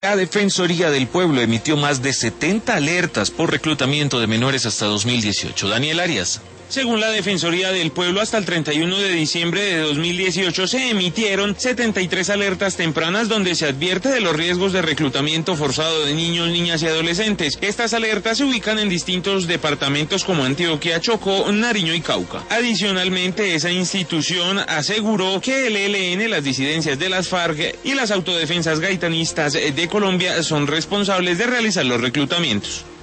La Defensoría del Pueblo emitió más de 70 alertas por reclutamiento de menores hasta 2018. Daniel Arias. Según la Defensoría del Pueblo, hasta el 31 de diciembre de 2018 se emitieron 73 alertas tempranas donde se advierte de los riesgos de reclutamiento forzado de niños, niñas y adolescentes. Estas alertas se ubican en distintos departamentos como Antioquia, Chocó, Nariño y Cauca. Adicionalmente, esa institución aseguró que el ELN, las disidencias de las FARC y las autodefensas gaitanistas de Colombia son responsables de realizar los reclutamientos.